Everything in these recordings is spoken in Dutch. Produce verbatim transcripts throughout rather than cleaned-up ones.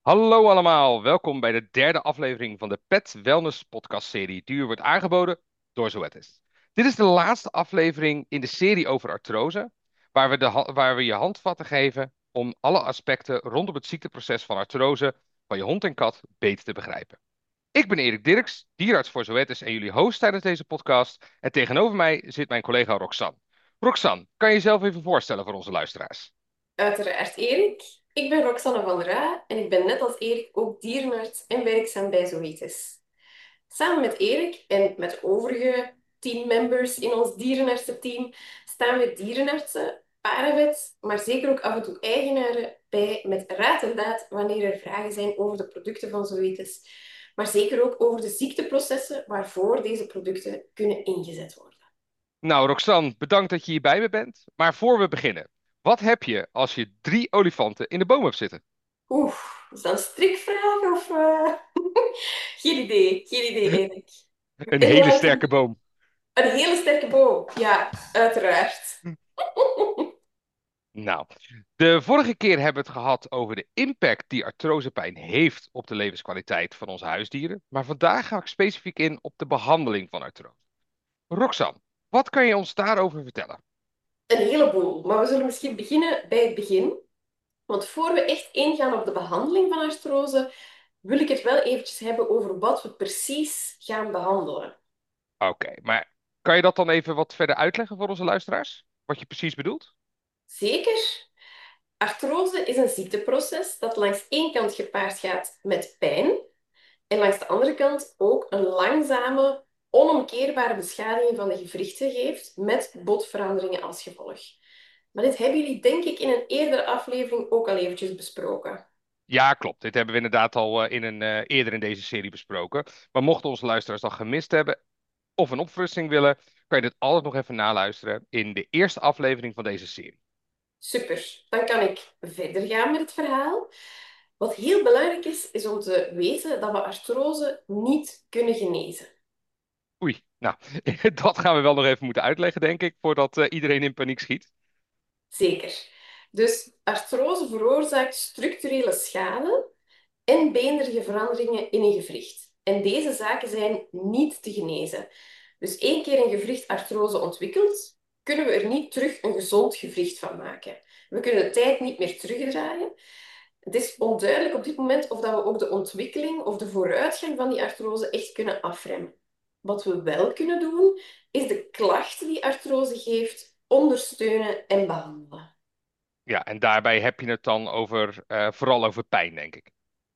Hallo allemaal, welkom bij de derde aflevering van de Pet Wellness podcast serie die u wordt aangeboden door Zoetis. Dit is de laatste aflevering in de serie over artrose, waar we, de, ha- waar we je handvatten geven om alle aspecten rondom het ziekteproces van artrose van je hond en kat beter te begrijpen. Ik ben Erik Dirks, dierarts voor Zoetis en jullie host tijdens deze podcast. En tegenover mij zit mijn collega Roxanne. Roxanne, kan je jezelf even voorstellen voor onze luisteraars? Uiteraard Erik. Ik ben Roxanne van der Aa en ik ben net als Erik ook dierenarts en werkzaam bij Zoetis. Samen met Erik en met de overige teammembers in ons dierenartsenteam staan we dierenartsen, paravets, maar zeker ook af en toe eigenaren bij met raad en daad wanneer er vragen zijn over de producten van Zoetis, maar zeker ook over de ziekteprocessen waarvoor deze producten kunnen ingezet worden. Nou, Roxanne, bedankt dat je hier bij me bent. Maar voor we beginnen, wat heb je als je drie olifanten in de boom hebt zitten? Oeh, is dat een strikvraag of... eh, Geen idee, geen idee eigenlijk. Een En hele welke... sterke boom. Een hele sterke boom. Ja, uiteraard. Nou, de vorige keer hebben we het gehad over de impact die artrosepijn heeft op de levenskwaliteit van onze huisdieren. Maar vandaag ga ik specifiek in op de behandeling van artrose. Roxanne, wat kan je ons daarover vertellen? Een heleboel. Maar we zullen misschien beginnen bij het begin. Want voor we echt ingaan op de behandeling van artrose, wil ik het wel eventjes hebben over wat we precies gaan behandelen. Oké, maar kan je dat dan even wat verder uitleggen voor onze luisteraars? Wat je precies bedoelt? Zeker. Artrose is een ziekteproces dat langs één kant gepaard gaat met pijn en langs de andere kant ook een langzame, onomkeerbare beschadiging van de gewrichten geeft, met botveranderingen als gevolg. Maar dit hebben jullie denk ik in een eerdere aflevering ook al eventjes besproken. Ja, klopt. Dit hebben we inderdaad al eh, in een, eh, eerder in deze serie besproken. Maar mochten onze luisteraars dat gemist hebben of een opfrissing willen, kan je dit altijd nog even naluisteren in de eerste aflevering van deze serie. Super, dan kan ik verder gaan met het verhaal. Wat heel belangrijk is, is om te weten dat we artrose niet kunnen genezen. Oei, nou, dat gaan we wel nog even moeten uitleggen, denk ik, voordat eh, iedereen in paniek schiet. Zeker. Dus artrose veroorzaakt structurele schade en beenderige veranderingen in een gewricht. En deze zaken zijn niet te genezen. Dus één keer een gewricht artrose ontwikkeld, kunnen we er niet terug een gezond gewricht van maken. We kunnen de tijd niet meer terugdraaien. Het is onduidelijk op dit moment of dat we ook de ontwikkeling of de vooruitgang van die artrose echt kunnen afremmen. Wat we wel kunnen doen, is de klachten die artrose geeft ondersteunen en behandelen. Ja, en daarbij heb je het dan over, eh, vooral over pijn, denk ik.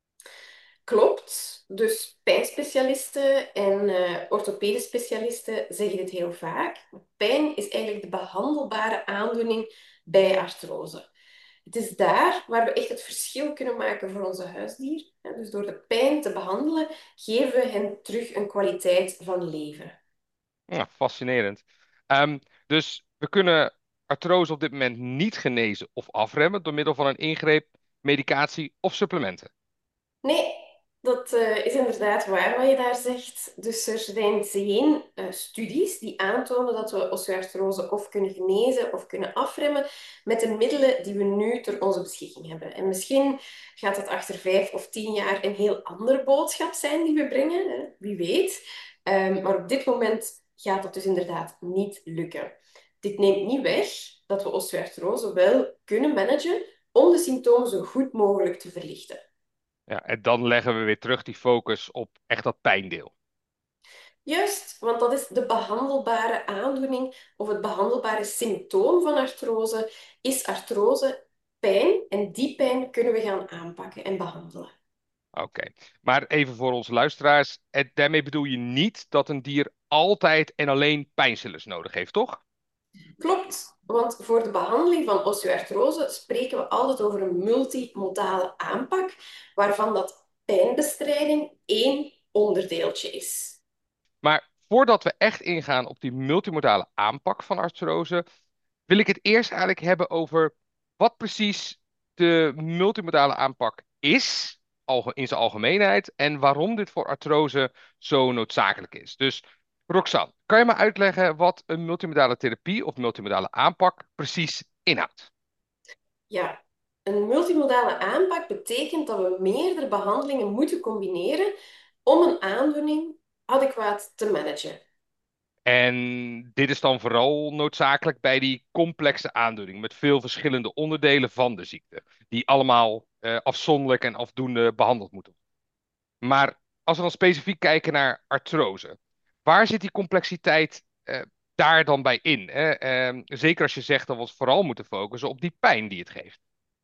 Klopt. Dus pijnspecialisten en uh, orthopedisch specialisten zeggen dit heel vaak. Pijn is eigenlijk de behandelbare aandoening bij artrose. Het is daar waar we echt het verschil kunnen maken voor onze huisdier. Dus door de pijn te behandelen, geven we hen terug een kwaliteit van leven. Ja, fascinerend. Ehm, dus we kunnen artrose op dit moment niet genezen of afremmen door middel van een ingreep, medicatie of supplementen. Nee, dat eh, is inderdaad waar wat je daar zegt. Dus er zijn geen eh, studies die aantonen dat we osteoartrose of kunnen genezen of kunnen afremmen met de middelen die we nu ter onze beschikking hebben. En misschien gaat het achter vijf of tien jaar een heel andere boodschap zijn die we brengen, hè? Wie weet. Ehm, maar op dit moment gaat dat dus inderdaad niet lukken. Dit neemt niet weg dat we osteoartrose wel kunnen managen om de symptomen zo goed mogelijk te verlichten. Ja, en dan leggen we weer terug die focus op echt dat pijndeel. Juist, want dat is de behandelbare aandoening of het behandelbare symptoom van artrose, is artrose pijn en die pijn kunnen we gaan aanpakken en behandelen. Oké, maar even voor onze luisteraars. En daarmee bedoel je niet dat een dier altijd en alleen pijnstillers nodig heeft, toch? Klopt, want voor de behandeling van osteoartrose spreken we altijd over een multimodale aanpak, waarvan dat pijnbestrijding één onderdeeltje is. Maar voordat we echt ingaan op die multimodale aanpak van artrose, wil ik het eerst eigenlijk hebben over wat precies de multimodale aanpak is, alge- in zijn algemeenheid, en waarom dit voor artrose zo noodzakelijk is. Dus Roxanne, kan je me uitleggen wat een multimodale therapie of multimodale aanpak precies inhoudt? Ja. Een multimodale aanpak betekent dat we meerdere behandelingen moeten combineren om een aandoening adequaat te managen. En dit is dan vooral noodzakelijk bij die complexe aandoening met veel verschillende onderdelen van de ziekte, die allemaal eh, afzonderlijk en afdoende behandeld moeten worden. Maar als we dan specifiek kijken naar artrose, waar zit die complexiteit eh, daar dan bij in? Hè? Ehm, zeker als je zegt dat we ons vooral moeten focussen op die pijn die het geeft.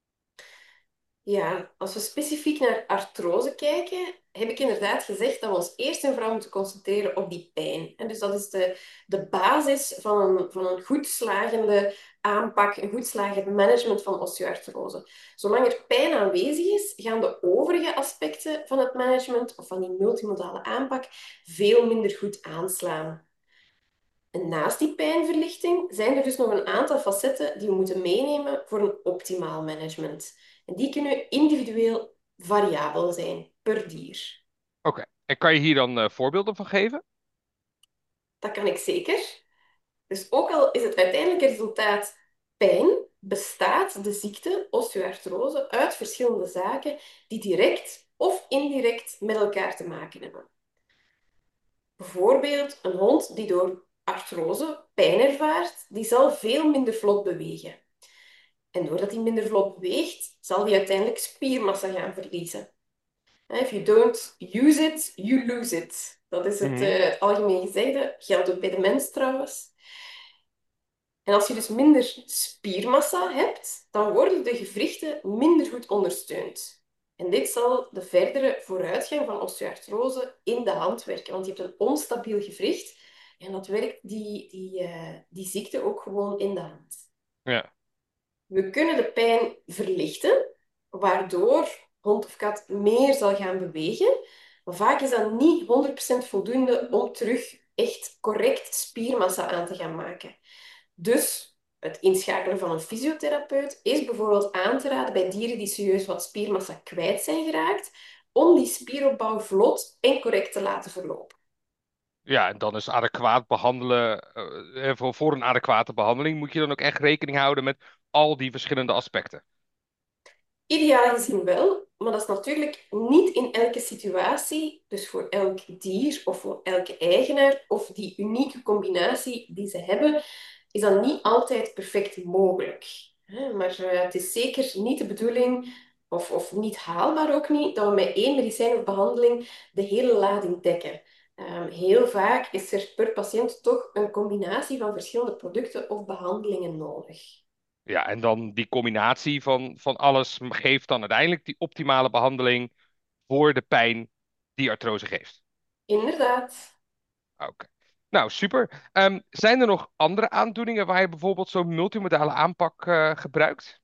Ja, als we specifiek naar artrose kijken, heb ik inderdaad gezegd dat we ons eerst en vooral moeten concentreren op die pijn. En dus dat is de, de basis van een, van een goed slagende aanpak, een goed slagend management van osteoartrose. Zolang er pijn aanwezig is, gaan de overige aspecten van het management of van die multimodale aanpak veel minder goed aanslaan. En naast die pijnverlichting zijn er dus nog een aantal facetten die we moeten meenemen voor een optimaal management. En die kunnen individueel variabel zijn per dier. Oké, en kan je hier dan eh, voorbeelden van geven? Dat kan ik zeker. Dus ook al is het uiteindelijke resultaat pijn, bestaat de ziekte osteoartrose uit verschillende zaken die direct of indirect met elkaar te maken hebben. Bijvoorbeeld een hond die door artrose pijn ervaart, die zal veel minder vlot bewegen. En doordat hij minder vlot beweegt, zal hij uiteindelijk spiermassa gaan verliezen. If you don't use it, you lose it. Dat is het, Mhm. uh, het algemeen gezegde. Geldt ook bij de mens trouwens. En als je dus minder spiermassa hebt, dan worden de gewrichten minder goed ondersteund. En dit zal de verdere vooruitgang van osteoartrose in de hand werken, want je hebt een onstabiel gewricht en dat werkt die, die, uh, die ziekte ook gewoon in de hand. Ja. We kunnen de pijn verlichten, waardoor hond of kat meer zal gaan bewegen. Maar vaak is dat niet honderd procent voldoende om terug echt correct spiermassa aan te gaan maken. Dus het inschakelen van een fysiotherapeut is bijvoorbeeld aan te raden bij dieren die serieus wat spiermassa kwijt zijn geraakt, om die spieropbouw vlot en correct te laten verlopen. Ja, en dan is adequaat behandelen. eh, eh, voor, voor een adequate behandeling moet je dan ook echt rekening houden met al die verschillende aspecten. Ideaal gezien wel, maar dat is natuurlijk niet in elke situatie, dus voor elk dier of voor elke eigenaar of die unieke combinatie die ze hebben, is dat niet altijd perfect mogelijk. Maar uh, het is zeker niet de bedoeling, of, of niet haalbaar ook niet, dat we met één medicijn of behandeling de hele lading dekken. Um, heel vaak is er per patiënt toch een combinatie van verschillende producten of behandelingen nodig. Ja, en dan die combinatie van, van alles geeft dan uiteindelijk die optimale behandeling voor de pijn die artrose geeft. Inderdaad. Oké. Nou, super. Ehm, zijn er nog andere aandoeningen waar je bijvoorbeeld zo'n multimodale aanpak eh, gebruikt?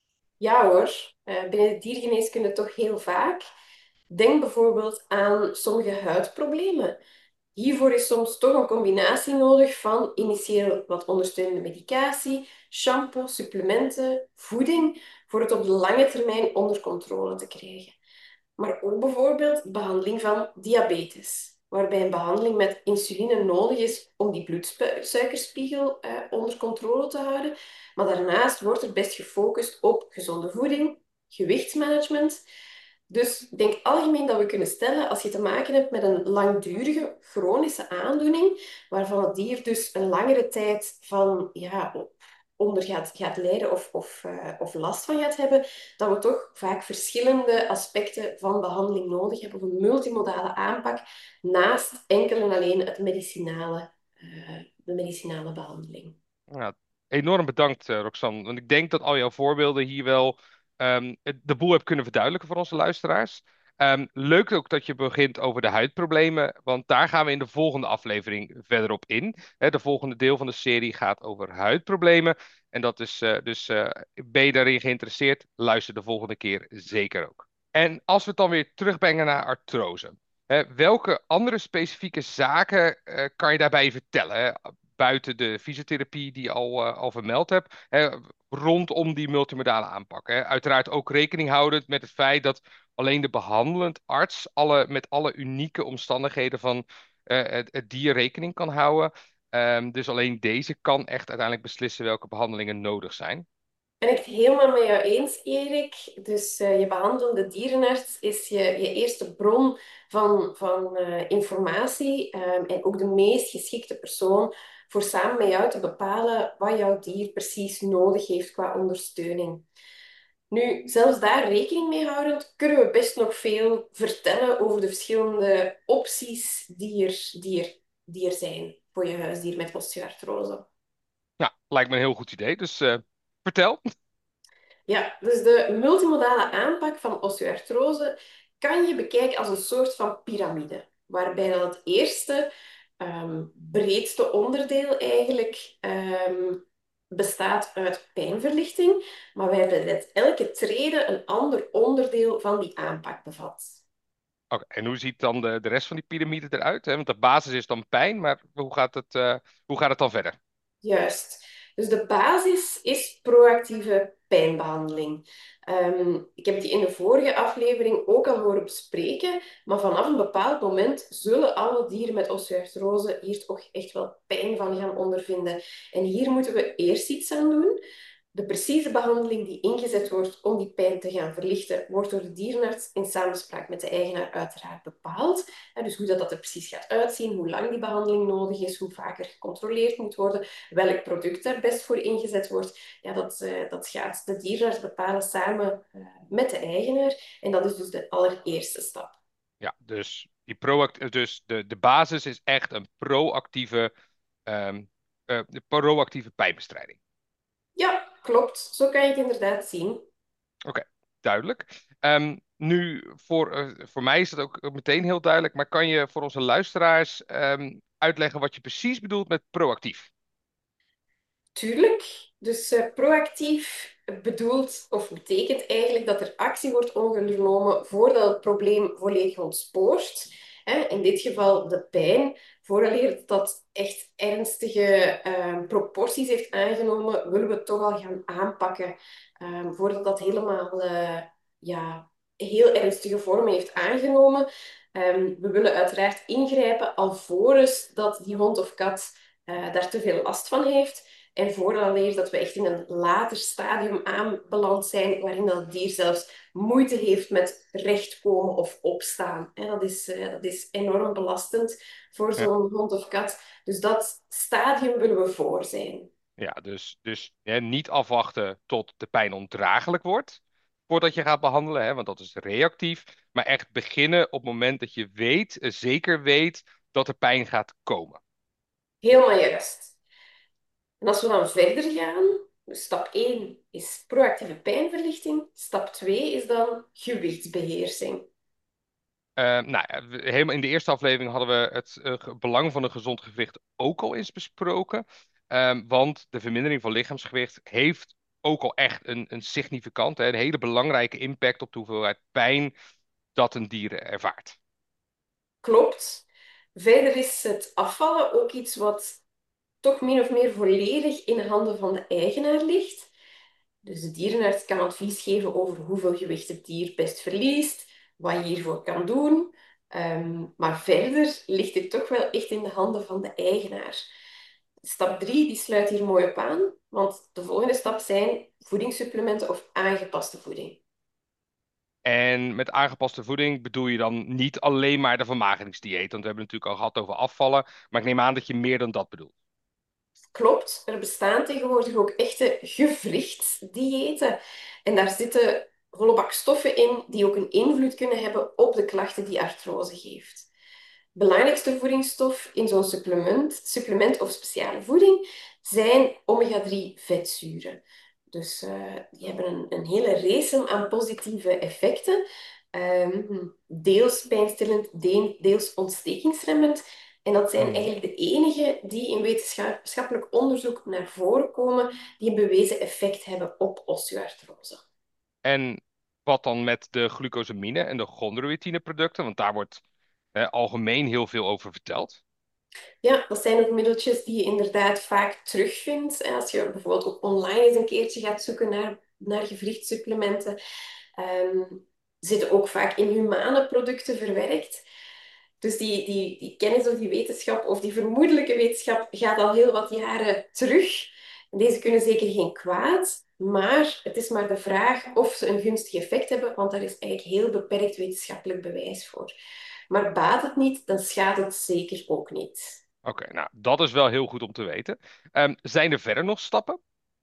Ja hoor, uh, binnen de diergeneeskunde toch heel vaak. Denk bijvoorbeeld aan sommige huidproblemen. Hiervoor is soms toch een combinatie nodig van initieel wat ondersteunende medicatie, shampoo, supplementen, voeding, voor het op de lange termijn onder controle te krijgen. Maar ook bijvoorbeeld behandeling van diabetes, waarbij een behandeling met insuline nodig is om die bloedsuikerspiegel eh, onder controle te houden. Maar daarnaast wordt er best gefocust op gezonde voeding, gewichtsmanagement. Dus ik denk algemeen dat we kunnen stellen, als je te maken hebt met een langdurige chronische aandoening, waarvan het dier dus een langere tijd van ja, onder gaat, gaat lijden of, of, uh, of last van gaat hebben, dat we toch vaak verschillende aspecten van behandeling nodig hebben, of een multimodale aanpak, naast enkel en alleen het medicinale, uh, de medicinale behandeling. Ja, enorm bedankt, eh, Roxanne. Want ik denk dat al jouw voorbeelden hier wel ehm, het- de boel hebben kunnen verduidelijken voor onze luisteraars. Ehm, leuk ook dat je begint over de huidproblemen, want daar gaan we in de volgende aflevering verder op in. Hè, de volgende deel van de serie gaat over huidproblemen. En dat is eh, dus, eh, ben je daarin geïnteresseerd? Luister de volgende keer zeker ook. En als we het dan weer terugbrengen naar artrose. Hè, welke andere specifieke zaken eh, kan je daarbij vertellen? Hè? Buiten de fysiotherapie die je al, eh, al vermeld hebt, hè, rondom die multimodale aanpak. Hè. Uiteraard ook rekening houdend met het feit dat alleen de behandelend arts alle, met alle unieke omstandigheden van eh, het, het dier rekening kan houden. Ehm, dus alleen deze kan echt uiteindelijk beslissen welke behandelingen nodig zijn. Ben ik het helemaal met jou eens, Erik. Dus eh, je behandelende dierenarts is je, je eerste bron van, van eh, informatie ehm, en ook de meest geschikte persoon voor samen met jou te bepalen wat jouw dier precies nodig heeft qua ondersteuning. Nu, zelfs daar rekening mee houdend, kunnen we best nog veel vertellen over de verschillende opties die er, die er, die er zijn voor je huisdier met osteoartrose. Ja, lijkt me een heel goed idee. Dus eh, vertel. Ja, dus de multimodale aanpak van osteoartrose kan je bekijken als een soort van piramide, waarbij dan het eerste, ehm, breedste onderdeel eigenlijk ehm, bestaat uit pijnverlichting, maar waarbij dat elke trede een ander onderdeel van die aanpak bevat. Oké, en hoe ziet dan de, de rest van die piramide eruit? Hè? Want de basis is dan pijn, maar hoe gaat het, eh, hoe gaat het dan verder? Juist. Dus de basis is proactieve pijnbehandeling. Ehm, ik heb die in de vorige aflevering ook al horen bespreken, maar vanaf een bepaald moment zullen alle dieren met osteoartrose hier toch echt wel pijn van gaan ondervinden. En hier moeten we eerst iets aan doen. De precieze behandeling die ingezet wordt om die pijn te gaan verlichten, wordt door de dierenarts in samenspraak met de eigenaar uiteraard bepaald. Dus hoe dat, dat er precies gaat uitzien, hoe lang die behandeling nodig is, hoe vaker gecontroleerd moet worden, welk product daar best voor ingezet wordt. Ja, dat, uh, dat gaat de dierenarts bepalen samen uh, met de eigenaar. En dat is dus de allereerste stap. Ja, dus, die proact dus de, de basis is echt een proactieve, ehm, eh, de proactieve pijnbestrijding. Ja, klopt. Zo kan je het inderdaad zien. Oké, duidelijk. Ehm, nu, voor, eh, voor mij is het ook meteen heel duidelijk, maar kan je voor onze luisteraars ehm, uitleggen wat je precies bedoelt met proactief? Tuurlijk. Dus uh, proactief bedoelt of betekent eigenlijk dat er actie wordt ondernomen voordat het probleem volledig ontspoort. Hè? In dit geval de pijn. Voordat dat echt ernstige uh, proporties heeft aangenomen, willen we het toch al gaan aanpakken. Um, voordat dat helemaal uh, ja, heel ernstige vormen heeft aangenomen. Um, we willen uiteraard ingrijpen alvorens dat die hond of kat uh, daar te veel last van heeft. En vooraleer dat we echt in een later stadium aanbeland zijn, waarin dat dier zelfs moeite heeft met rechtkomen of opstaan. Dat is, uh, dat is enorm belastend voor Ja, zo'n hond of kat. Dus dat stadium willen we voor zijn. ja dus, dus hè, niet afwachten tot de pijn ondraaglijk wordt voordat je gaat behandelen, hè, want dat is reactief. Maar echt beginnen op het moment dat je weet, eh, zeker weet, dat er pijn gaat komen. Helemaal juist. En als we dan verder gaan, dus stap één is proactieve pijnverlichting. Stap twee is dan gewichtsbeheersing. Eh, nou, ja, we- helemaal in de eerste aflevering hadden we het eh, ge- belang van een gezond gewicht ook al eens besproken. Ehm, want de vermindering van lichaamsgewicht heeft ook al echt een, een significante, een hele belangrijke impact op de hoeveelheid pijn dat een dier ervaart. Klopt. Verder is het afvallen ook iets wat toch min of meer volledig in de handen van de eigenaar ligt. Dus de dierenarts kan advies geven over hoeveel gewicht het dier best verliest, wat je hiervoor kan doen. Ehm, maar verder ligt het toch wel echt in de handen van de eigenaar. Stap drie die sluit hier mooi op aan, want de volgende stap zijn voedingssupplementen of aangepaste voeding. En met aangepaste voeding bedoel je dan niet alleen maar de vermageringsdieet, want we hebben het natuurlijk al gehad over afvallen, maar ik neem aan dat je meer dan dat bedoelt. Klopt, er bestaan tegenwoordig ook echte gewrichtsdiëten. En daar zitten volle bak stoffen in die ook een invloed kunnen hebben op de klachten die artrose geeft. Belangrijkste voedingsstof in zo'n supplement, supplement of speciale voeding zijn omega drie vetzuren. Dus uh, die hebben een, een hele race aan positieve effecten. Um, deels pijnstillend, deels ontstekingsremmend. En dat zijn Hmm. eigenlijk de enige die in wetenschappelijk onderzoek naar voren komen die een bewezen effect hebben op osteoartrose. En wat dan met de glucosamine en de chondroïtine-producten, want daar wordt eh, algemeen heel veel over verteld. Ja, dat zijn ook middeltjes die je inderdaad vaak terugvindt. Als je bijvoorbeeld ook online eens een keertje gaat zoeken naar, naar gewrichtssupplementen, um, zitten ook vaak in humane producten verwerkt. Dus die, die, die kennis of die wetenschap, of die vermoedelijke wetenschap, gaat al heel wat jaren terug. Deze kunnen zeker geen kwaad, Maar het is maar de vraag of ze een gunstig effect hebben, want daar is eigenlijk heel beperkt wetenschappelijk bewijs voor. Maar baat het niet, dan schaadt het zeker ook niet. Oké, nou, dat is wel heel goed om te weten. Ehm, zijn er verder nog stappen?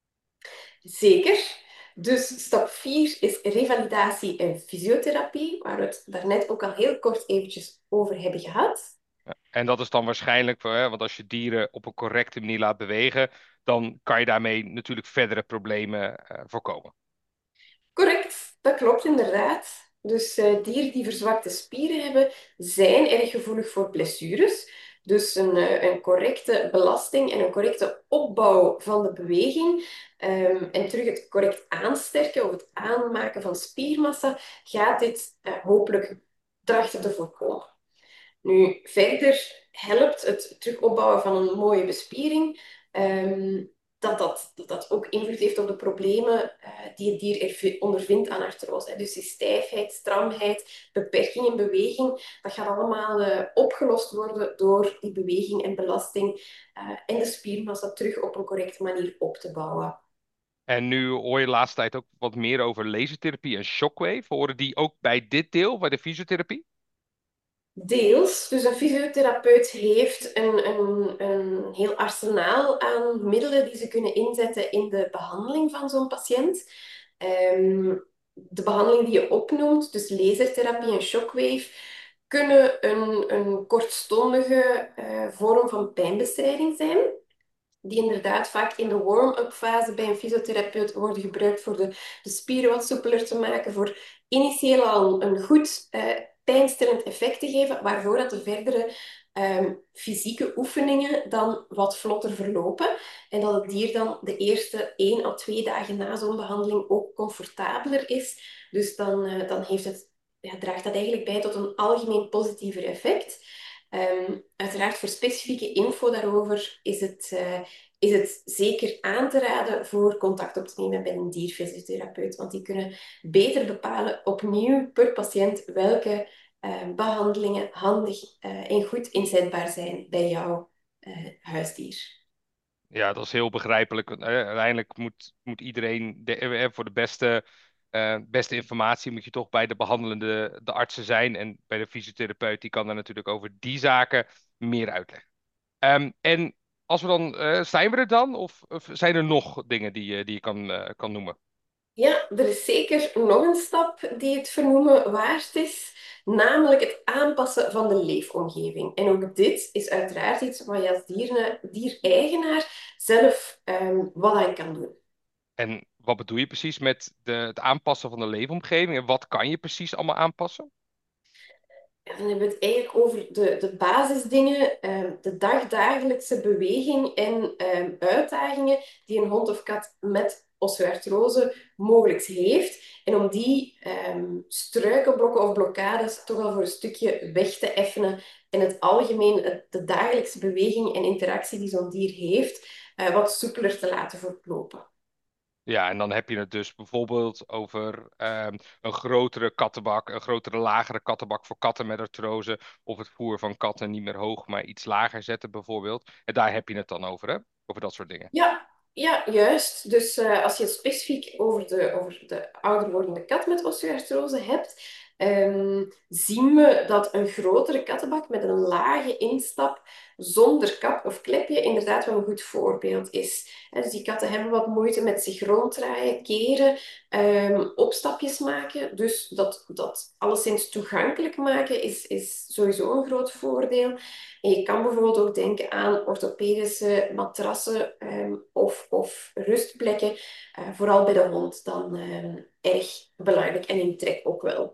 Zeker. Dus stap vier is revalidatie en fysiotherapie, waar we het daarnet ook al heel kort eventjes over hebben gehad. En dat is dan waarschijnlijk, hè, want als je dieren op een correcte manier laat bewegen, dan kan je daarmee natuurlijk verdere problemen eh, voorkomen. Correct, dat klopt inderdaad. Dus eh, dieren die verzwakte spieren hebben, zijn erg gevoelig voor blessures. Dus een, eh, een correcte belasting en een correcte opbouw van de beweging ehm, en terug het correct aansterken of het aanmaken van spiermassa gaat dit eh, hopelijk trachten te voorkomen. Nu, verder helpt het terug opbouwen van een mooie bespiering, ehm, dat, dat, dat dat ook invloed heeft op de problemen eh, die het dier erv- ondervindt aan artrose. Dus die stijfheid, stramheid, beperking in beweging, dat gaat allemaal eh, opgelost worden door die beweging en belasting eh, en de spiermassa terug op een correcte manier op te bouwen. En nu hoor je de laatste tijd ook wat meer over lasertherapie en shockwave. Horen die ook bij dit deel, bij de fysiotherapie? Deels. Dus een fysiotherapeut heeft een, een, een heel arsenaal aan middelen die ze kunnen inzetten in de behandeling van zo'n patiënt. Ehm, de behandeling die je opnoemt, dus lasertherapie en shockwave, kunnen een, een kortstondige eh, vorm van pijnbestrijding zijn die inderdaad vaak in de warm-up fase bij een fysiotherapeut worden gebruikt voor de, de spieren wat soepeler te maken, voor initieel al een goed uh, pijnstillend effect te geven, waarvoor dat de verdere um, fysieke oefeningen dan wat vlotter verlopen en dat het dier dan de eerste één à twee dagen na zo'n behandeling ook comfortabeler is. Dus dan, uh, dan heeft het, ja, draagt dat eigenlijk bij tot een algemeen positiever effect. Um, uiteraard voor specifieke info daarover is het, uh, is het zeker aan te raden voor contact op te nemen bij een dierfysiotherapeut, want die kunnen beter bepalen opnieuw per patiënt welke uh, behandelingen handig uh, en goed inzetbaar zijn bij jouw uh, huisdier. Ja, dat is heel begrijpelijk. Want, eh, uiteindelijk moet, moet iedereen de, eh, voor de beste, eh, beste informatie moet je toch bij de behandelende de artsen zijn. En bij de fysiotherapeut, die kan daar natuurlijk over die zaken meer uitleggen. Ehm, en als we dan, eh, zijn we er dan? Of, of zijn er nog dingen die, je- die je kan, eh, kan noemen? Ja, er is zeker nog een stap die het vernoemen waard is, namelijk het aanpassen van de leefomgeving. En ook dit is uiteraard iets waar je als dierne- diereigenaar zelf ehm, wat aan kan doen. En wat bedoel je precies met de, het aanpassen van de leefomgeving? En wat kan je precies allemaal aanpassen? Ja, dan hebben we het eigenlijk over de, de basisdingen, ehm, de dagdagelijkse beweging en ehm, uitdagingen die een hond of kat met osteoartrose mogelijk heeft. En om die ehm, struikelblokken of blokkades toch al voor een stukje weg te effenen en het algemeen het- de dagelijkse beweging en interactie die zo'n dier heeft, eh, wat soepeler te laten verlopen. Ja, en dan heb je het dus bijvoorbeeld over ehm, een grotere kattenbak, een grotere lagere kattenbak voor katten met artrose, of het voer van katten niet meer hoog, maar iets lager zetten bijvoorbeeld. En daar heb je het dan over, hè? Over dat soort dingen. Ja, ja, juist. Dus eh, als je het specifiek over de, over de ouder wordende kat met osteoartrose hebt, ehm, zien we dat een grotere kattenbak met een lage instap zonder kap of klepje inderdaad wel een goed voorbeeld is. Hè, dus die katten hebben wat moeite met zich ronddraaien, keren, ehm, opstapjes maken. Dus dat, dat alleszins toegankelijk maken is, is sowieso een groot voordeel. En je kan bijvoorbeeld ook denken aan orthopedische matrassen ehm, of, of rustplekken, eh, vooral bij de hond, dan ehm, erg belangrijk en in trek ook wel.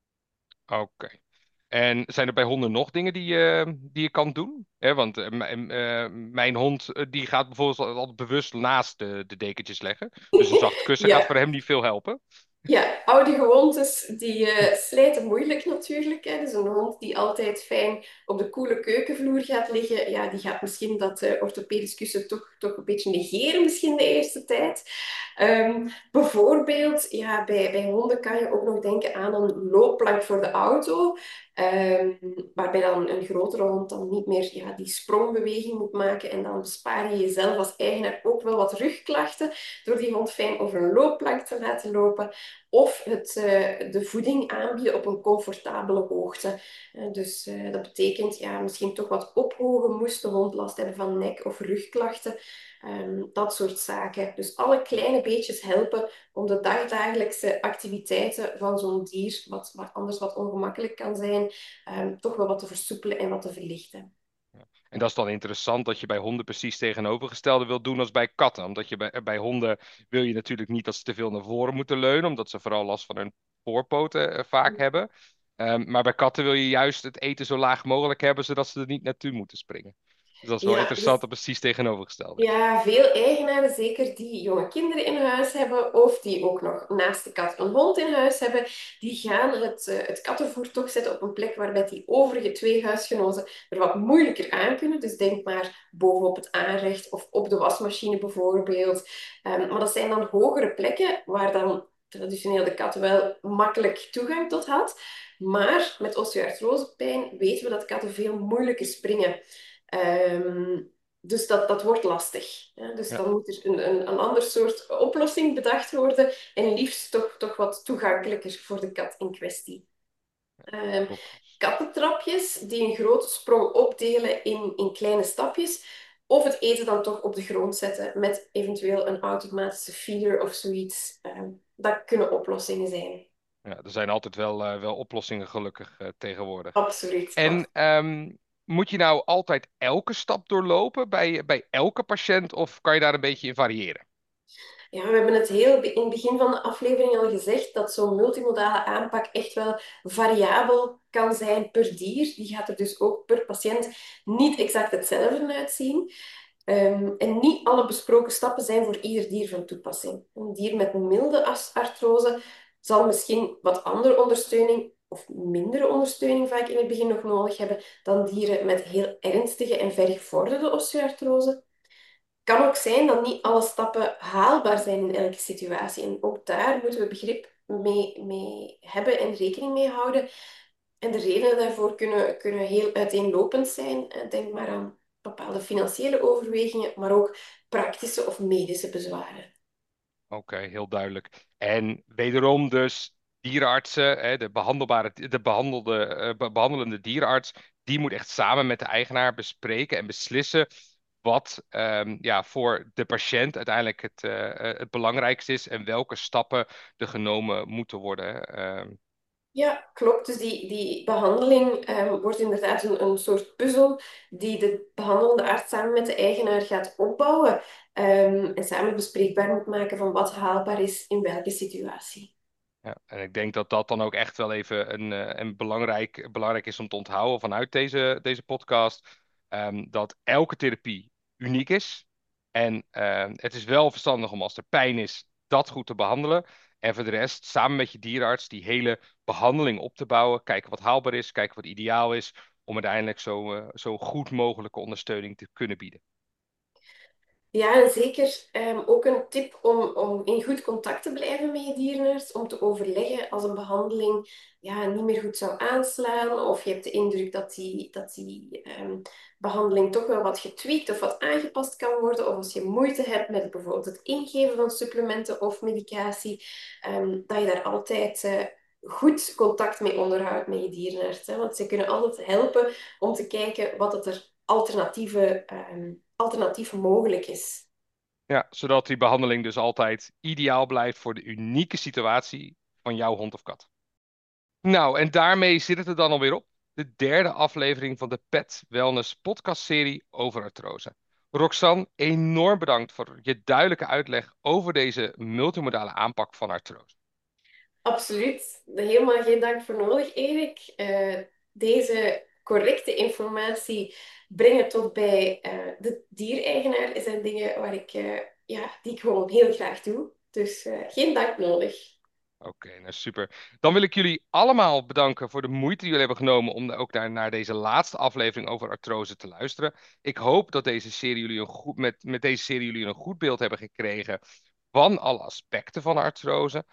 Oké. En zijn er bij honden nog dingen die je, die je kan doen? Hè, want eh, m- eh, mijn hond eh, die gaat bijvoorbeeld al- altijd bewust naast de, de dekentjes leggen. Dus een zacht kussen gaat Ja, voor hem niet veel helpen. Ja, oude gewoontes die eh, slijten moeilijk natuurlijk. Hè. Dus een hond die altijd fijn op de koele keukenvloer gaat liggen, ja, die gaat misschien dat eh, orthopedisch kussen toch, toch een beetje negeren misschien de eerste tijd. Ehm, bijvoorbeeld, ja, bij, bij honden kan je ook nog denken aan een loopplank voor de auto. Ehm, waarbij dan een grotere hond dan niet meer ja, die sprongbeweging moet maken. En dan bespaar je jezelf als eigenaar ook wel wat rugklachten door die hond fijn over een loopplank te laten lopen. Of het, eh, de voeding aanbieden op een comfortabele hoogte. Eh, dus eh, dat betekent ja, misschien toch wat ophogen moest de hond last hebben van nek- of rugklachten. Ehm, dat soort zaken. Dus alle kleine beetjes helpen om de dagdagelijkse activiteiten van zo'n dier, wat, wat anders wat ongemakkelijk kan zijn, ehm, toch wel wat te versoepelen en wat te verlichten. En dat is dan interessant dat je bij honden precies tegenovergestelde wilt doen als bij katten. Omdat je bij, bij honden wil je natuurlijk niet dat ze te veel naar voren moeten leunen, omdat ze vooral last van hun voorpoten eh, vaak hebben. Ehm, maar bij katten wil je juist het eten zo laag mogelijk hebben, zodat ze er niet naartoe moeten springen. Dus dat is wel Ja, interessant dus dat precies tegenovergesteld is. ja, veel eigenaren, zeker die jonge kinderen in huis hebben of die ook nog naast de kat een hond in huis hebben, die gaan het, eh, het kattenvoer toch zetten op een plek waarbij die overige twee huisgenoten er wat moeilijker aan kunnen. Dus denk maar bovenop het aanrecht of op de wasmachine bijvoorbeeld. Ehm, maar dat zijn dan hogere plekken waar dan traditioneel de kat wel makkelijk toegang tot had. Maar met osteoartrosepijn weten we dat katten veel moeilijker springen. Ehm, dus dat, dat wordt lastig. Hè? Dus Ja, dan moet er een, een, een ander soort oplossing bedacht worden en liefst toch, toch wat toegankelijker voor de kat in kwestie. Ehm, klopt. Kattentrapjes die een grote sprong opdelen in, in kleine stapjes, of het eten dan toch op de grond zetten met eventueel een automatische feeder of zoiets. Ehm, dat kunnen oplossingen zijn. Ja, er zijn altijd wel, eh, wel oplossingen gelukkig eh, tegenwoordig. Absoluut. En ehm, moet je nou altijd elke stap doorlopen bij, bij elke patiënt of kan je daar een beetje in variëren? Ja, we hebben het heel in het begin van de aflevering al gezegd dat zo'n multimodale aanpak echt wel variabel kan zijn per dier. Die gaat er dus ook per patiënt niet exact hetzelfde uitzien. Ehm, en niet alle besproken stappen zijn voor ieder dier van toepassing. Een dier met milde as- artrose zal misschien wat andere ondersteuning of mindere ondersteuning vaak in het begin nog nodig hebben dan dieren met heel ernstige en vergevorderde osteoartrose. Kan ook zijn dat niet alle stappen haalbaar zijn in elke situatie. En ook daar moeten we begrip mee, mee hebben en rekening mee houden. En de redenen daarvoor kunnen, kunnen heel uiteenlopend zijn. Eh, Denk maar aan bepaalde financiële overwegingen, maar ook praktische of medische bezwaren. Oké, heel duidelijk. En wederom dus dierenartsen, hè, de behandelbare, de behandelde, eh, be- behandelende dierenarts, die moet echt samen met de eigenaar bespreken en beslissen wat ehm, ja, voor de patiënt uiteindelijk het, eh, eh, het belangrijkste is en welke stappen er genomen moeten worden. Ehm, Ja, klopt. Dus die, die behandeling ehm, wordt inderdaad een, een soort puzzel die de behandelende arts samen met de eigenaar gaat opbouwen ehm, en samen bespreekbaar moet maken van wat haalbaar is in welke situatie. Ja, en ik denk dat dat dan ook echt wel even een, eh, een belangrijk, belangrijk is om te onthouden vanuit deze, deze podcast. Ehm, dat elke therapie uniek is. En ehm, het is wel verstandig om als er pijn is, dat goed te behandelen. En voor de rest, samen met je dierenarts, die hele behandeling op te bouwen. Kijken wat haalbaar is, kijken wat ideaal is. Om uiteindelijk zo, eh, zo goed mogelijke ondersteuning te kunnen bieden. Ja, en zeker ehm, ook een tip om, om in goed contact te blijven met je dierenarts, om te overleggen als een behandeling ja, niet meer goed zou aanslaan, of je hebt de indruk dat die, dat die ehm, behandeling toch wel wat getweakt of wat aangepast kan worden, of als je moeite hebt met bijvoorbeeld het ingeven van supplementen of medicatie, ehm, dat je daar altijd eh, goed contact mee onderhoudt met je dierenarts. Hè? Want ze kunnen altijd helpen om te kijken wat het er alternatieve ehm, alternatief mogelijk is. Ja, zodat die behandeling dus altijd ideaal blijft voor de unieke situatie van jouw hond of kat. Nou, en daarmee zit het er dan alweer op. De derde aflevering van de Pet Wellness podcastserie over artrose. Roxanne, enorm bedankt voor je duidelijke uitleg over deze multimodale aanpak van artrose. Absoluut. Helemaal geen dank voor nodig, Erik. Eh, deze correcte informatie brengen tot bij eh, de diereigenaar zijn dingen waar ik, eh, ja, die ik gewoon heel graag doe. Dus eh, geen dank nodig. Oké, nou super. Dan wil ik jullie allemaal bedanken voor de moeite die jullie hebben genomen om ook daar naar deze laatste aflevering over artrose te luisteren. Ik hoop dat deze serie jullie een goed, met, met deze serie jullie een goed beeld hebben gekregen van alle aspecten van artrose.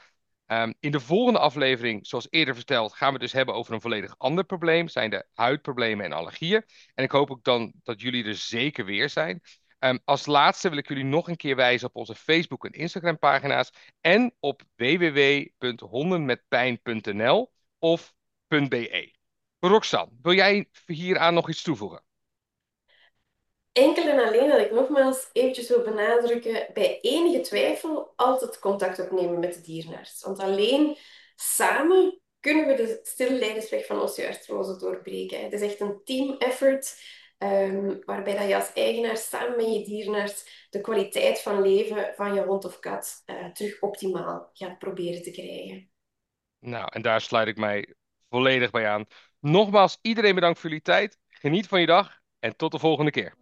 Um, in de volgende aflevering, zoals eerder verteld, gaan we het dus hebben over een volledig ander probleem. Zijn de huidproblemen en allergieën. En ik hoop ook dan dat jullie er zeker weer zijn. Um, als laatste wil ik jullie nog een keer wijzen op onze Facebook en Instagram pagina's. En op w w w punt hondenmetpijn punt n l of .be. Roxanne, wil jij hieraan nog iets toevoegen? Enkel en alleen dat ik nogmaals eventjes wil benadrukken, bij enige twijfel altijd contact opnemen met de dierenarts. Want alleen samen kunnen we de stille lijdensweg van osteoartrose doorbreken. Het is echt een team effort, um, waarbij dat je als eigenaar samen met je dierenarts de kwaliteit van leven van je hond of kat uh, terug optimaal gaat proberen te krijgen. Nou, en daar sluit ik mij volledig bij aan. Nogmaals, iedereen bedankt voor jullie tijd. Geniet van je dag en tot de volgende keer.